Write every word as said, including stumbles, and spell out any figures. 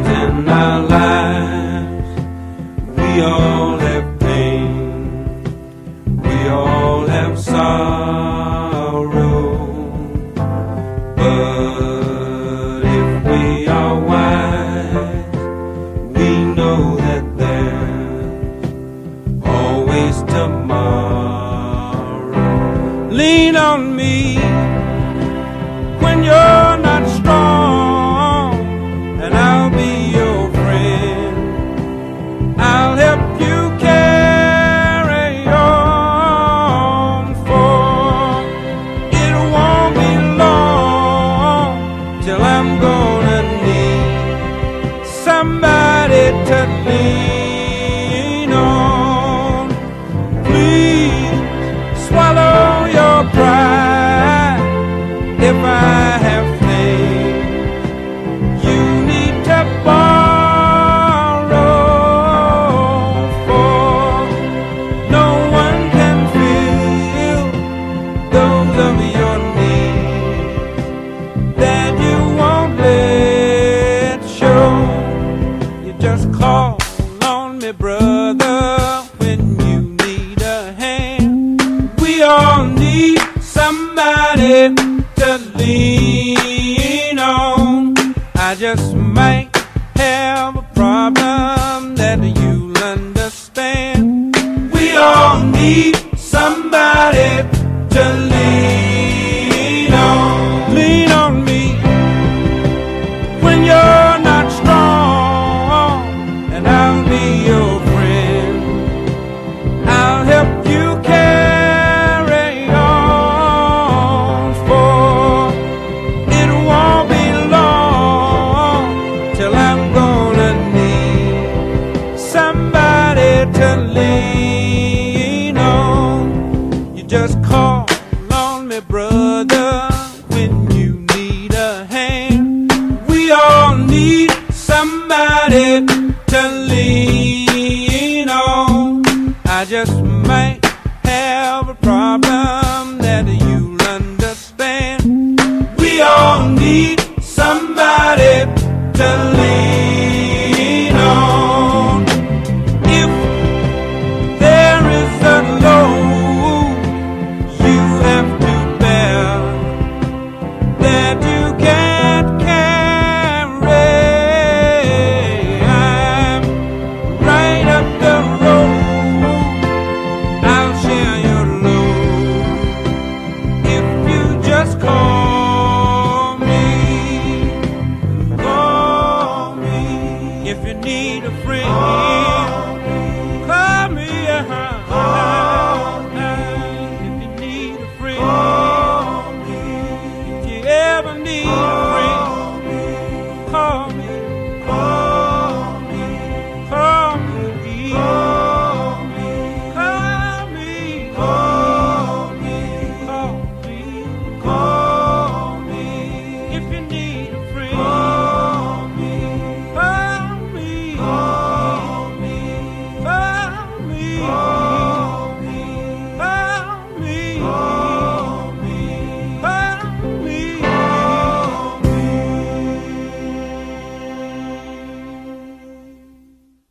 in our lives. We all have pain, we all have sorrow, but if we are wise, we know that there's always tomorrow. Lean on me when you're not strong, and I'll be your friend. I'll help you carry on, for it won't be long till I'm gonna need somebody to lean on. Please swallow your pride if I have things you need to borrow, for no one can fill those of your needs that you won't let show. You just call on me, brother, when you need a hand. We all need somebody to lean on. I just might have a problem that you'll understand. We all need somebody to lean on. Lean on me when you're not strong, and I'll be your friend. I'll help you carry on, for it won't be long till I'm gonna need somebody to lean on. You just call on me, brother, when you need a hand. We all need somebody to lean on. I just might have a problem that you'll understand. We all need somebody to lean on. If there is a load you have to bear that you can't carry, I'm right up the road. I'll share your load if you just call me. Call me if you need a friend.